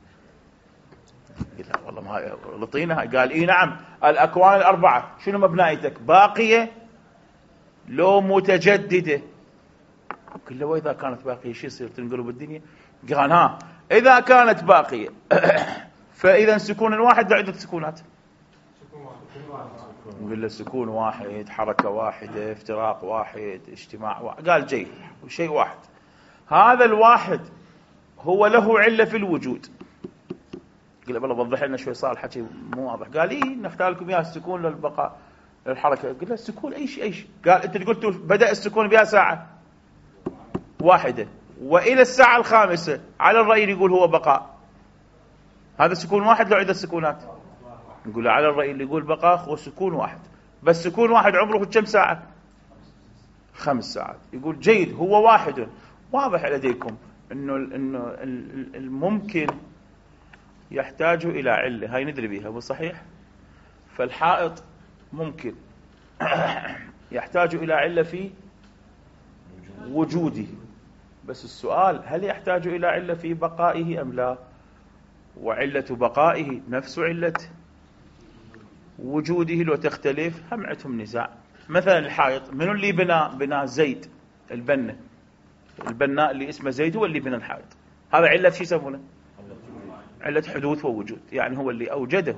لا والله ما لطينها. قال اي نعم، الاكوان الاربعه شنو مبنايتك؟ باقيه لو متجدده. قل له واذا كانت باقيه شو يصير؟ تنقلب الدنيا؟ قال ها اذا كانت باقيه فاذا سكون الواحد عده سكونات. نقول له سكون واحد، حركه واحده، افتراق واحد، اجتماع واحد. قال جيد، شيء واحد. هذا الواحد هو له عله في الوجود. قال له والله وضح لنا شوي، صار الحكي مو واضح. قال اي نختار لكم اياه السكون للبقاء للحركه. قال له السكون اي شيء اي شيء. قال انت قلت بدا السكون بها ساعه واحده والى الساعه الخامسه، على الراي اللي يقول هو بقاء، هذا سكون واحد لو عده سكونات؟ نقول على الراي اللي يقول بقاء هو سكون واحد، بس سكون واحد عمره كم ساعه؟ خمس ساعات. يقول جيد، هو واحد. واضح لديكم انه انه الممكن يحتاج الى عله، هاي ندري بها مو صحيح؟ فالحائط ممكن يحتاج الى عله في وجوده، بس السؤال هل يحتاج الى عله في بقائه ام لا؟ وعله بقائه نفس عله وجوده لو تختلف، هم عندهم نزاع. مثلا الحائط منو اللي بنى؟ بنى زيد البنا، البناء اللي اسمه زيد هو اللي بنى الحائط. هذا علة شو يسمونه؟ علة حدوث ووجود، يعني هو اللي أوجده.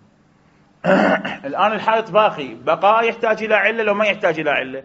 الآن الحائط باقي، بقاء يحتاج إلى علة لو ما يحتاج إلى علة؟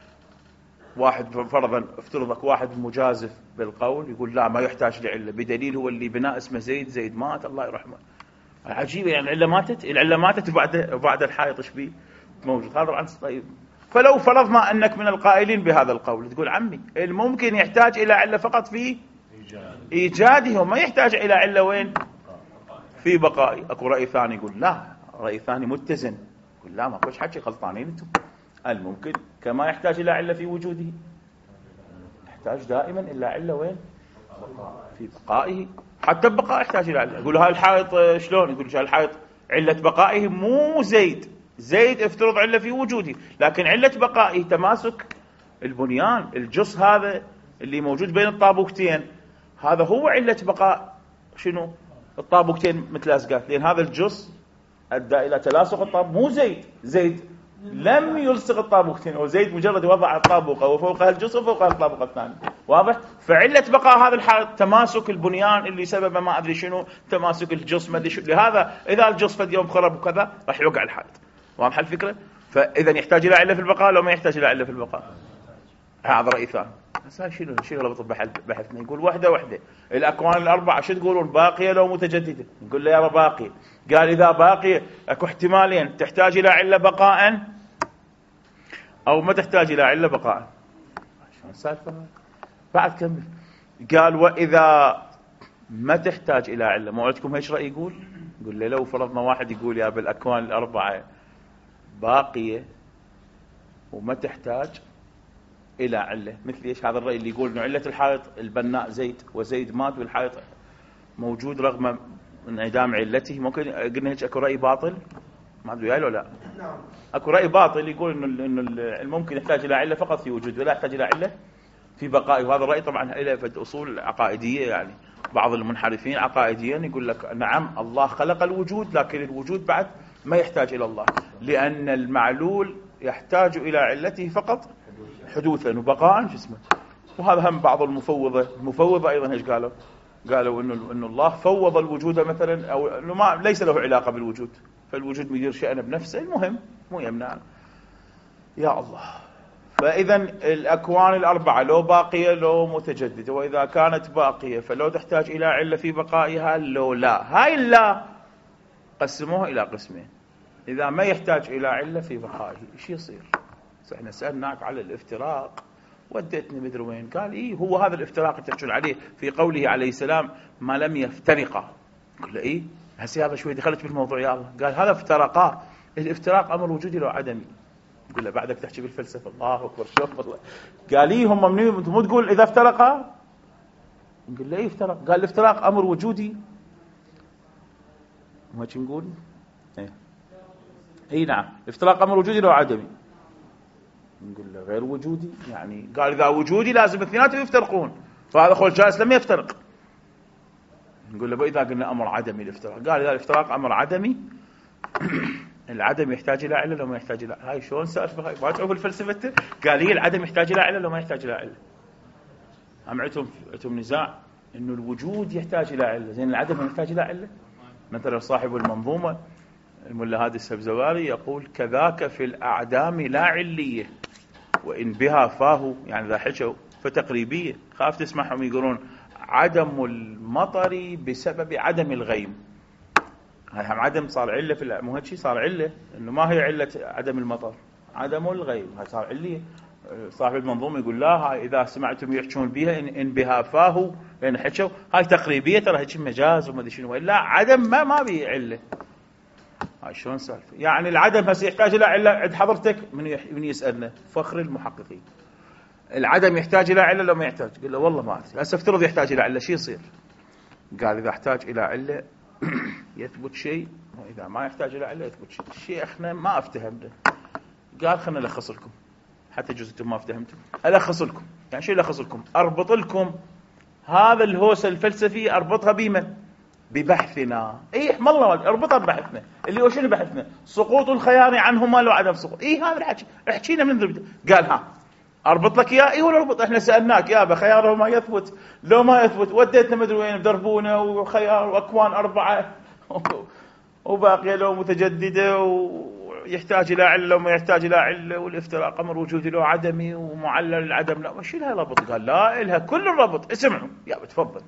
واحد فرضا افترضك واحد مجازف بالقول يقول لا ما يحتاج لعلة، بدليل هو اللي بناء اسمه زيد، زيد مات الله يرحمه. عجيبة، يعني العلة ماتت، العلة ماتت وبعد بعد الحائط ايش بيه موجود. هذا عن طيب. فلو فرضنا أنك من القائلين بهذا القول تقول عمي الممكن يحتاج إلى علة فقط في إيجاده وما يحتاج إلى علة وين؟ في بقائه. أكو رأي ثاني يقول لا، رأي ثاني متزن يقول لا ما فيش حكي، غلطانين انتم. الممكن كما يحتاج إلى علة في وجوده يحتاج دائما إلى علة وين؟ في بقائه. حتى بقاء يحتاج إلى علة. يقول هاي الحائط شلون؟ يقول هاي الحائط علة بقائه مو زيد، زيد افترض علة في وجوده، لكن علة بقائه تماسك البنيان، الجص هذا اللي موجود بين الطابوقتين هذا هو علة بقاء شنو؟ الطابوقتين متلازقات، لأن هذا الجص أدى إلى تلاصق الطابوق. مو زيد، زيد لم يلصق الطابوقتين، وزيد مجرد وضع الطابوقة وفوقها الجص وفوقها الطابوقة الثانية. واضح؟ فعلة بقاء هذا الحائط تماسك البنيان اللي سبب ما أدري شنو، تماسك الجص ما أدري شو. لهذا إذا الجص فد يوم خرب وكذا راح يوقع الحائط. واضح الفكرة؟ فإذا يحتاج إلى علة في البقاء لو ما يحتاج إلى علة في البقاء. هذا رأي ثاني. بس هاي شنو شنو ربط بحثنا؟ يقول وحدة وحدة. الأكوان الأربعة شو تقولون؟ باقية لو متجددة؟ نقول له يا باقية. قال إذا باقية أكو احتمالين، تحتاج إلى علة بقاء أو ما تحتاج إلى علة بقاء. شو السالفة؟ بعد كمل. قال وإذا ما تحتاج إلى علة، ما عندكم هيش رأي يقول؟ يقول له لو فرضنا واحد يقول يا بالأكوان الأربعة باقية وما تحتاج إلى علة، مثل إيش؟ هذا الرأي اللي يقول إنه علة الحائط البناء زيد، وزيد مات والحائط موجود رغم انعدام علته. ممكن قلنا هيك أكو رأي باطل؟ ما أدري وياي ولا لا؟ أكو رأي باطل يقول إنه إنه الممكن يحتاج إلى علة فقط في وجود ولا يحتاج إلى علة في بقائه. وهذا الرأي طبعا له في أصول عقائدية، يعني بعض المنحرفين عقائديا يقول لك نعم الله خلق الوجود لكن الوجود بعد ما يحتاج إلى الله، لأن المعلول يحتاج إلى علته فقط حدوثا وبقاء جسما. وهذا هم بعض المفوضة المفوضة أيضا ايش قالوا؟ قالوا انه انه الله فوض الوجود مثلا، او انه ما ليس له علاقه بالوجود، فالوجود يدير شأنه بنفسه. المهم مو يمنع يا الله. فاذا الاكوان الاربعه لو باقيه لو متجدده، واذا كانت باقيه فلو تحتاج الى عله في بقائها لو لا. هاي اللا قسموها الى قسمين. اذا ما يحتاج الى عله في بقائه ايش يصير؟ احنا سالناك على الافتراق وديتني مدري وين. قال ايه هو هذا الافتراق اللي تحكون عليه في قوله عليه السلام ما لم يفترقا. قل له ايه هسه هذا شوي دخلت بالموضوع يا الله. قال هذا افترقا، الافتراق امر وجودي لو عدمي. يقول له بعدك تحكي بالفلسفه. الله اكبر شوف والله. قال لي هم منين مو تقول اذا افترقا؟ نقول له ايه افترق؟ قال الافتراق امر وجودي. ما شو نقول؟ ايه اي نعم الافتراق امر وجودي لو عدمي. نقول له غير وجودي يعني. قال اذا وجودي لازم اثنيناتهم يفترقون، فهذا خول جالس لم يفترق. نقول له اذا قلنا امر عدمي الافتراق. قال اذا الافتراق امر عدمي العدم يحتاج الى عله لو ما يحتاج الى. هاي شلون سالفه هاي؟ ما تعرفوا الفلسفه؟ قال هي العدم يحتاج الى عله لو ما يحتاج الى عله. هم عندهم عندهم نزاع انه الوجود يحتاج الى عله، زين العدم ما يحتاج الى عله. مثلا صاحب المنظومه الملا هادي السبزواري يقول كذاك في الاعدام لا عليه وان بها فاه، يعني اذا حكوا فتقريبيه. خاف تسمعهم يقولون عدم المطر بسبب عدم الغيم. هاي هم عدم صار عله في مو هيك شيء، صار عله انه ما هي عله عدم المطر؟ عدم الغيم. هاي صار عليه. صاحب المنظومه يقول لا هاي اذا سمعتم يحكون بها ان, إن بها فاه لان حكوا هاي تقريبيه ترى هيك مجاز وما ادري شنو، الا عدم ما ما بي عله. هاي شلون سالفه؟ يعني العدم هسه يحتاج الى عله عند حضرتك من من يسالنا فخر المحققين. العدم يحتاج الى عله لو ما يحتاج؟ قال له والله ما ادري. هسه افترض يحتاج الى عله شو يصير؟ قال اذا احتاج الى عله يثبت شيء، واذا ما يحتاج الى عله يثبت شيء. الشيء احنا ما افتهمنا. قال خلنا نلخص لكم حتى جزء انتم ما افتهمتم. الخص لكم يعني شو الخص لكم؟ اربط لكم هذا الهوس الفلسفي اربطها بمن؟ ببحثنا. اي احم الله اربطها ببحثنا اللي هو شنو بحثنا؟ سقوط الخيار عنهما لو عدم سقوط. اي هذا الحكي احكينا من ذي. قال ها اربط لك اياه. اي هو اربط. احنا سالناك يا ابا خياره ما يثبت لو ما يثبت وديتنا مدري وين بدربونه وخيار واكوان اربعه وباقيه لو متجدده ويحتاج الى عله وما يحتاج الى عله، والافتراق امر وجودي له عدمي ومعلل العدم لا. وش لها ربط؟ قال لا الها كل الربط. اسمعوا يا بتفضل.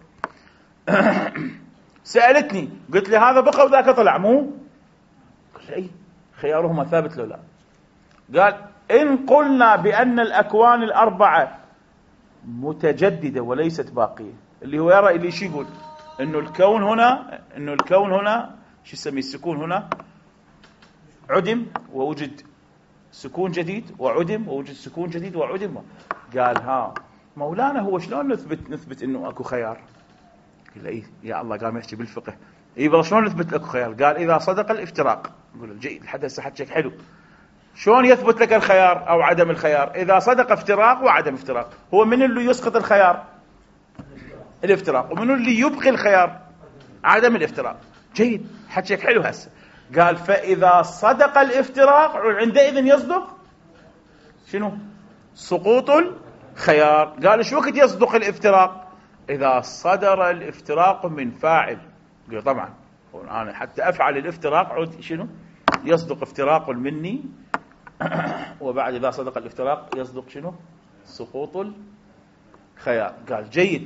سالتني قلت لي هذا بقى وذاك طلع مو؟ قلت اي خيارهما ثابت لو لا. قال إن قلنا بأن الأكوان الأربعة متجددة وليست باقية، اللي هو يرى اللي شو يقول إنه الكون هنا إنه الكون هنا شو يسميه السكون هنا عدم ووجد سكون جديد وعدم ووجد سكون جديد وعدم. قال ها مولانا هو شلون نثبت نثبت إنه أكو خيار؟ قال إيه يا الله قام يحكي بالفقه. إيه بل شلون نثبت أكو خيار؟ قال إذا صدق الافتراق. نقول جيد الحدث حكيك حلو. شلون يثبت لك الخيار أو عدم الخيار؟ إذا صدق افتراق وعدم افتراق. هو من اللي يسقط الخيار؟ الافتراق. ومن اللي يبقي الخيار؟ عدم الافتراق. جيد حكيك حلو هسه. قال فإذا صدق الافتراق عندئذ يصدق شنو؟ سقوط الخيار. قال شو وقت يصدق الافتراق؟ إذا صدر الافتراق من فاعل. قال طبعا أنا حتى أفعل الافتراق عود شنو؟ يصدق افتراق مني، وبعد إذا صدق الافتراق يصدق شنو؟ سقوط الخيار. قال جيد.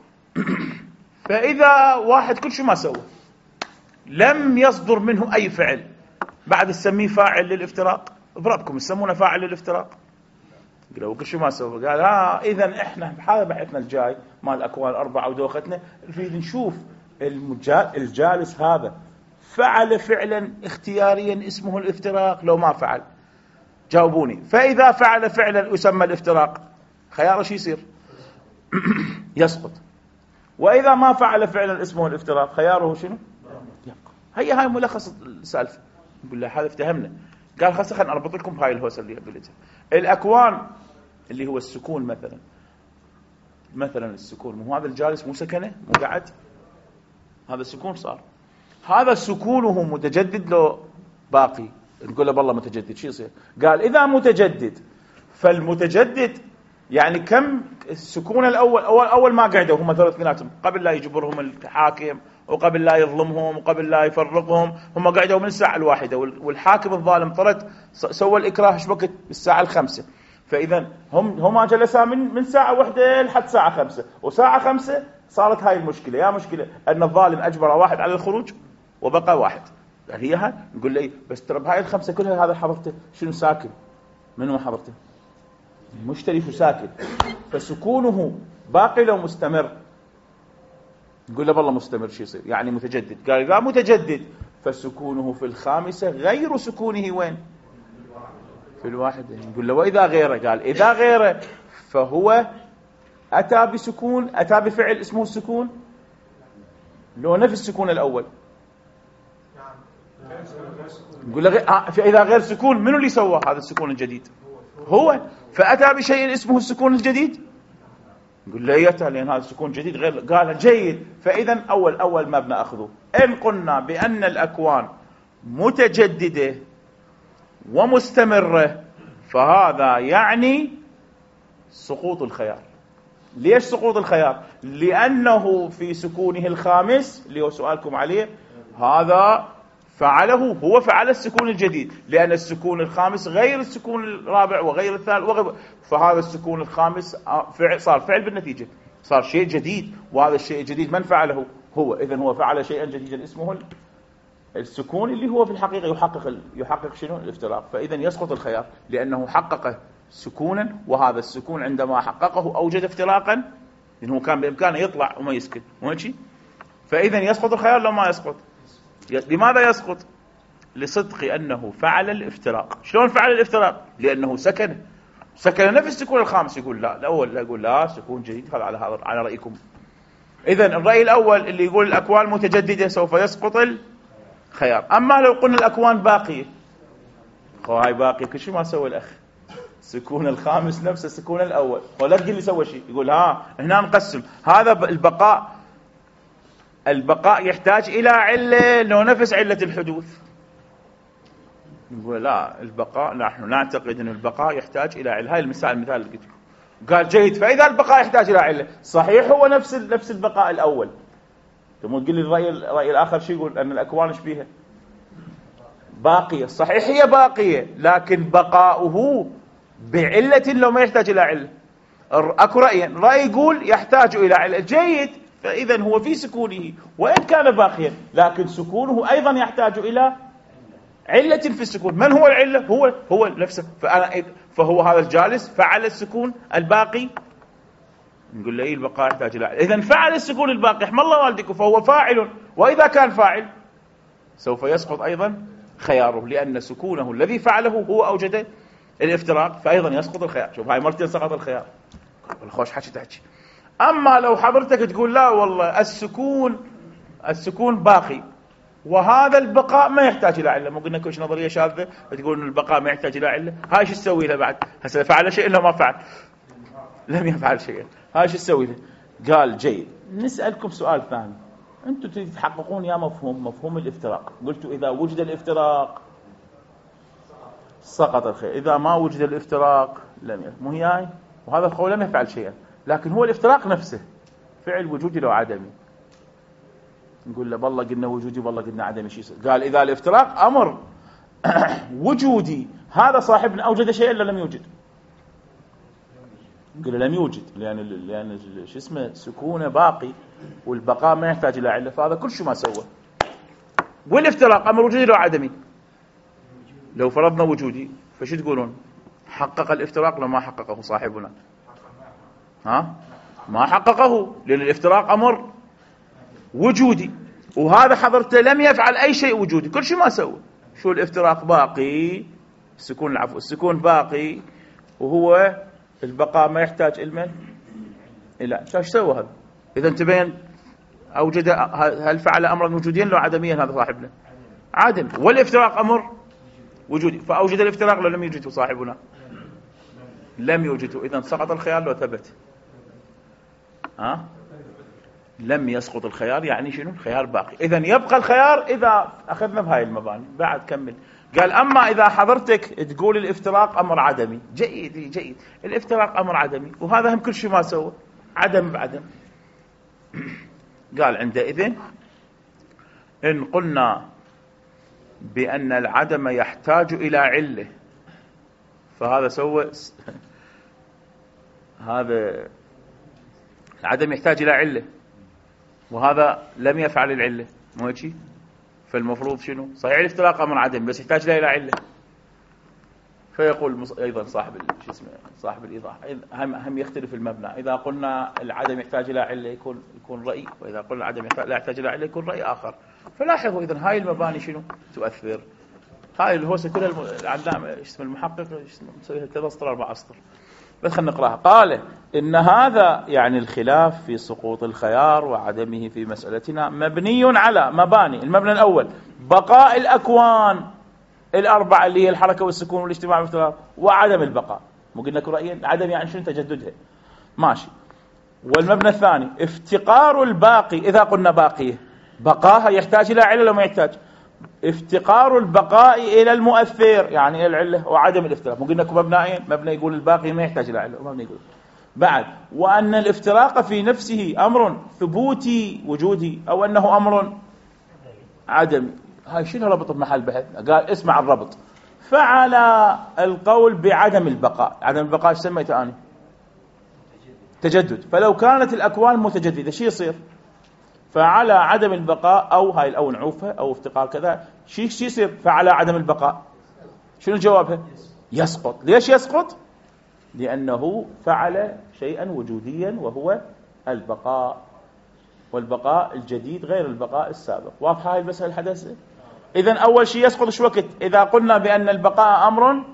فإذا واحد كل شو ما سوى لم يصدر منه أي فعل بعد تسميه فاعل للافتراق. بربكم يسمونه فاعل للافتراق؟ قالوا كل شو ما سوى. قال ها إذن إحنا بهذا بحثنا الجاي مال الأكوان الأربعة ودوختنا نريد نشوف الجالس هذا فعل فعلا اختياريا اسمه الافتراق لو ما فعل. جاوبوني. فإذا فعل فعلا يسمى الافتراق خياره شو يصير؟ يسقط. وإذا ما فعل فعلا اسمه الافتراق خياره شنو؟ يبقى. هي هاي ملخص السالفة. نقول له هذا افتهمنا. قال خلاص خلينا نربط لكم هاي الهوسة اللي قبلتها. الأكوان اللي هو السكون مثلا مثلا السكون مو هذا الجالس مو سكنه مو قعد، هذا السكون صار. هذا سكونه متجدد لو باقي؟ نقول له والله متجدد. شو يصير؟ قال إذا متجدد فالمتجدد يعني كم السكون الأول أول, أول ما قعدوا هم ثلاث اثنيناتهم قبل لا يجبرهم الحاكم وقبل لا يظلمهم وقبل لا يفرقهم، هم قعدوا من الساعة الواحدة والحاكم الظالم طرد سوى الإكراه ايش وقت؟ الساعة الخمسة. فإذا هم هما جلسا من من ساعة واحدة لحد ساعة خمسة، وساعة خمسة صارت هاي المشكلة. يا مشكلة أن الظالم أجبر واحد على الخروج وبقى واحد، يعني هي هاي نقول لي بس ترى بهاي الخمسة كلها هذا حضرته شنو ساكن؟ منو حضرته؟ مشترك ساكن، فسكونه باقي لو مستمر؟ نقول له والله مستمر شو يصير؟ يعني متجدد. قال لا متجدد فسكونه في الخامسة غير سكونه وين؟ في الواحدة. نقول له وإذا غيره؟ قال إذا غيره فهو أتى بسكون، أتى بفعل اسمه السكون لو نفس السكون الأول. نقول له غير... آه فإذا غير سكون منو اللي سوى هذا السكون الجديد؟ هو. فأتى بشيء اسمه السكون الجديد. نقول له يأتى لأن هذا السكون جديد غير. قال جيد. فإذا أول أول ما بنأخذه إن قلنا بأن الأكوان متجددة ومستمرة فهذا يعني سقوط الخيار. ليش سقوط الخيار؟ لأنه في سكونه الخامس اللي هو سؤالكم عليه هذا فعله هو فعل السكون الجديد، لأن السكون الخامس غير السكون الرابع وغير الثالث وغير، فهذا السكون الخامس فعل صار فعل بالنتيجة، صار شيء جديد، وهذا الشيء الجديد من فعله؟ هو. إذن هو فعل شيئا جديدا اسمه السكون اللي هو في الحقيقة يحقق يحقق شنو؟ الافتراق. فإذا يسقط الخيار لأنه حقق سكونا، وهذا السكون عندما حققه أوجد افتراقا، لأنه كان بإمكانه يطلع وما يسكن ماشي. فإذا يسقط الخيار لو ما يسقط. لماذا يسقط؟ لصدق أنه فعل الافتراق. شلون فعل الافتراق؟ لأنه سكن سكن نفس السكون الخامس. يقول لا الأول لا يقول لا سكون جديد. هذا على هذا على رأيكم. إذن الرأي الأول اللي يقول الأكوان متجددة سوف يسقط الخيار. أما لو قلنا الأكوان باقية، هاي باقية كل شيء ما سوى الأخ، سكون الخامس نفس السكون الأول، ولا تقول لي سوى شيء. يقول ها هنا نقسم هذا البقاء. البقاء يحتاج إلى علة لو نفس علة الحدوث. يقول لا البقاء نحن نعتقد أن البقاء يحتاج إلى علة. هاي المثال المثال اللي قلت. قال جيد. فإذا البقاء يحتاج إلى علة صحيح هو نفس نفس البقاء الأول. ثم تقول لي الرأي الرأي الآخر شو يقول؟ أن الأكوان إيش بيها؟ باقية. صحيح هي باقية لكن بقاؤه بعلة لو ما يحتاج إلى علة. أكو رأيين. رأي يقول يحتاج إلى علة. جيد. فإذا هو في سكونه وإن كان باقيا لكن سكونه أيضا يحتاج إلى علة في السكون. من هو العلة؟ هو هو نفسه. فأنا فهو هذا الجالس فعل السكون الباقي. نقول له البقاء يحتاج إلى علة. إذن فعل السكون الباقي احمد الله والديكم فهو فاعل، وإذا كان فاعل سوف يسقط أيضا خياره لأن سكونه الذي فعله هو أوجد الافتراق، فأيضا يسقط الخيار. شوف هاي مرتين سقط الخيار. الخوش حكي تحكي. أما لو حضرتك تقول لا والله السكون السكون باقي وهذا البقاء ما يحتاج إلى علة، مو قلنا كلش نظرية شاذة تقول إن البقاء ما يحتاج إلى علة. هاي شو تسوي له بعد؟ هسه فعل شيء إلا ما فعل؟ لم يفعل شيئا. هاي شو تسوي له؟ قال جيد. نسألكم سؤال ثاني. أنتم تحققون يا مفهوم مفهوم الافتراق. قلتوا إذا وجد الافتراق سقط الخير، إذا ما وجد الافتراق لم يفعل. مو هي هاي؟ وهذا القول لم يفعل شيئا، لكن هو الافتراق نفسه فعل وجودي لو عدمي. نقول له والله قلنا وجودي والله قلنا عدمي شيء. قال إذا الافتراق أمر وجودي هذا صاحبنا أوجد شيئا إلا لم يوجد. نقول له لم يوجد لأن لأن شو اسمه سكونه باقي والبقاء ما يحتاج إلى علة، فهذا كل شيء ما سوى. والافتراق أمر وجودي لو عدمي. لو فرضنا وجودي فشو تقولون؟ حقق الافتراق لو ما حققه صاحبنا؟ ها ما حققه لأن الافتراق أمر وجودي، وهذا حضرته لم يفعل أي شيء وجودي، كل شيء ما سوى. شو الافتراق باقي، السكون العفو السكون باقي وهو البقاء ما يحتاج المن إلا شو سوى هذا؟ إذا تبين أوجد هل فعل أمرا وجوديا لو عدميا هذا صاحبنا؟ عادم. والافتراق أمر وجودي، فأوجد الافتراق لو لم يوجده صاحبنا؟ لم يوجده. إذا سقط الخيار لو ثبت. ها لم يسقط الخيار يعني شنو؟ الخيار باقي. إذن يبقى الخيار إذا أخذنا بهاي المباني. بعد كمل. قال أما إذا حضرتك تقول الافتراق أمر عدمي، جيد جيد، الافتراق أمر عدمي، وهذا هم كل شيء ما سوى عدم بعدم. قال عندئذ إن قلنا بأن العدم يحتاج إلى علة، فهذا سوى هذا العدم يحتاج إلى علة، وهذا لم يفعل العلة، مو هيك؟ فالمفروض شنو؟ صحيح الافتراق أمر عدم بس يحتاج إلى علة. فيقول أيضا صاحب شو اسمه صاحب الإيضاح هم هم يختلف المبنى. إذا قلنا العدم يحتاج إلى علة يكون يكون رأي، وإذا قلنا العدم يحتاج لا يحتاج إلى علة يكون رأي آخر. فلاحظوا إذن هاي المباني شنو تؤثر. هاي الهوسة كلها العلامة اسم المحقق مسويها ثلاث أسطر أربع أسطر، بس خلينا نقراها. قال إن هذا يعني الخلاف في سقوط الخيار وعدمه في مسألتنا مبني على مباني. المبنى الأول بقاء الأكوان الأربعة اللي هي الحركة والسكون والاجتماع والافتراق، وعدم البقاء. مو قلنا لكم رأيين، عدم يعني شنو؟ تجددها، ماشي. والمبنى الثاني افتقار الباقي. إذا قلنا باقية بقاها يحتاج إلى علة لو ما يحتاج؟ افتقار البقاء إلى المؤثر يعني إلى العلة، وعدم الافتراق. مو قلنا لكم مبنائين، مبنى يقول الباقي ما يحتاج إلى علة، ومبنى يقول بعد وأن الافتراق في نفسه أمر ثبوتي وجودي أو أنه أمر عدمي. هاي شنو ربط بمحل بحث؟ قال اسمع الربط. فعلى القول بعدم البقاء، عدم البقاء ايش سميته أنا؟ تجدد. فلو كانت الأكوان متجددة شو يصير؟ فعلى عدم البقاء أو هاي الأو نعوفها أو افتقار كذا شو شو يصير؟ فعلى عدم البقاء شنو جوابها؟ يسقط. ليش يسقط؟ لأنه فعل شيئا وجوديا وهو البقاء، والبقاء الجديد غير البقاء السابق. واضحة هاي المسألة الحدثة؟ إذن أول شيء يسقط شو وقت؟ إذا قلنا بأن البقاء أمر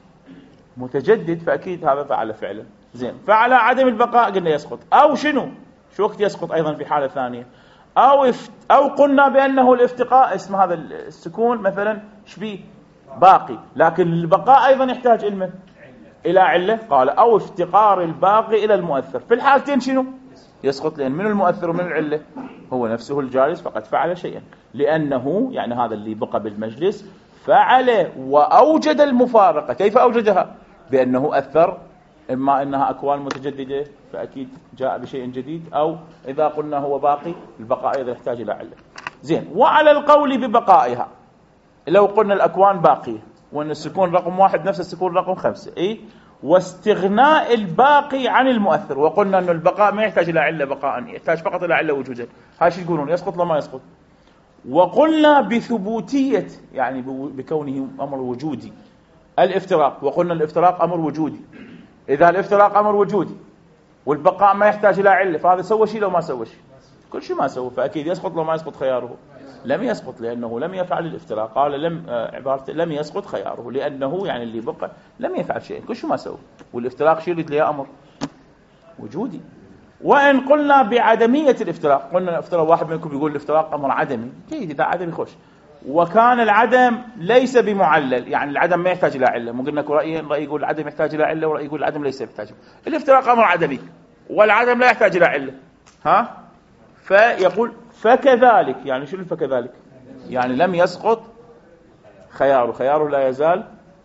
متجدد فأكيد هذا فعل فعلا. زين، فعل عدم البقاء قلنا يسقط. أو شنو؟ شو وقت يسقط أيضا في حالة ثانية؟ أو افت أو قلنا بأنه الافتقاء اسم هذا السكون مثلا شبيه باقي، لكن البقاء أيضا يحتاج إلى إلى علة. قال أو افتقار الباقي إلى المؤثر. في الحالتين شنو؟ يسقط، لأن من المؤثر ومن العلة هو نفسه الجالس فقد فعل شيئا، لأنه يعني هذا اللي بقى بالمجلس فعل وأوجد المفارقة. كيف أوجدها؟ بأنه أثر، إما أنها أكوان متجددة فأكيد جاء بشيء جديد، أو إذا قلنا هو باقي البقاء أيضا يحتاج إلى علة. زين، وعلى القول ببقائها لو قلنا الأكوان باقية وأن السكون رقم واحد نفس السكون رقم خمسة، إيه؟ واستغناء الباقي عن المؤثر، وقلنا أن البقاء ما يحتاج إلى علة بقاء، يحتاج فقط إلى علة وجودا. هاي شو يقولون؟ يسقط لما يسقط. وقلنا بثبوتية يعني بكونه أمر وجودي الافتراق، وقلنا الافتراق أمر وجودي. إذا الافتراق أمر وجودي والبقاء ما يحتاج إلى علة، فهذا سوى شيء لو ما سوى شيء؟ كل شيء ما سوى، فأكيد يسقط لو ما يسقط خياره. لم يسقط لأنه لم يفعل الافتراق. قال لم آه عبارة لم يسقط خياره، لأنه يعني اللي بقى لم يفعل شيء، كل شيء ما سوى. والافتراق شيء اللي أمر وجودي. وإن قلنا بعدمية الافتراق، قلنا الافتراق واحد منكم يقول الافتراق أمر عدمي، جيد، إذا عدمي خوش. وكان العدم ليس بمعلل، يعني العدم ما يحتاج إلى علة. مو قلنا رأيين، رأي يقول العدم يحتاج إلى علة، ورأي يقول العدم ليس يحتاج. الافتراق أمر عدمي والعدم لا يحتاج إلى علة، ها؟ فيقول فكذلك، يعني شو فكذلك؟ يعني لم يسقط خياره، خياره لا يزال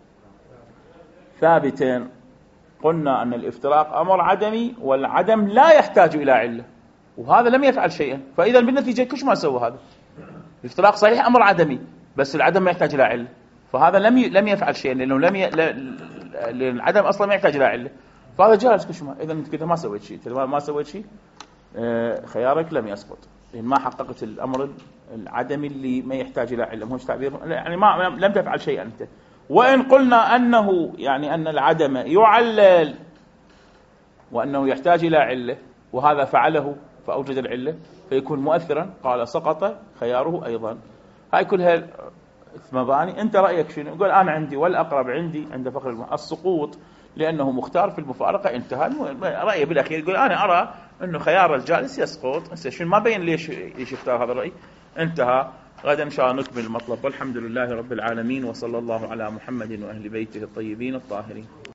ثابتين. قلنا أن الافتراق أمر عدمي والعدم لا يحتاج إلى علة، وهذا لم يفعل شيئا. فإذا بالنتيجة كش ما سوى هذا؟ الافتراق صحيح أمر عدمي بس العدم ما يحتاج إلى علة، فهذا لم ي... لم يفعل شيئا، لأنه لم ي... ل... لأن العدم أصلا ما يحتاج إلى علة، فهذا جالس كش ما. إذا أنت كده ما سويت شيء، ما ما سويت شيء، آه خيارك لم يسقط، لأن ما حققت الأمر العدمي اللي ما يحتاج إلى علة. مش تعبير يعني ما لم تفعل شيئا أنت. وإن قلنا أنه يعني أن العدم يعلل وأنه يحتاج إلى علة وهذا فعله فأوجد العلة فيكون مؤثرا، قال سقط خياره أيضا. هاي كلها مباني. أنت رأيك شنو؟ يقول أنا عندي والأقرب عندي عند فخر السقوط لأنه مختار في المفارقة، انتهى. رأيه بالأخير يقول أنا أرى أنه خيار الجالس يسقط. شنو ما بين ليش ليش اختار هذا الرأي؟ انتهى. غدا إن شاء الله نكمل المطلب، والحمد لله رب العالمين، وصلى الله على محمد وأهل بيته الطيبين الطاهرين.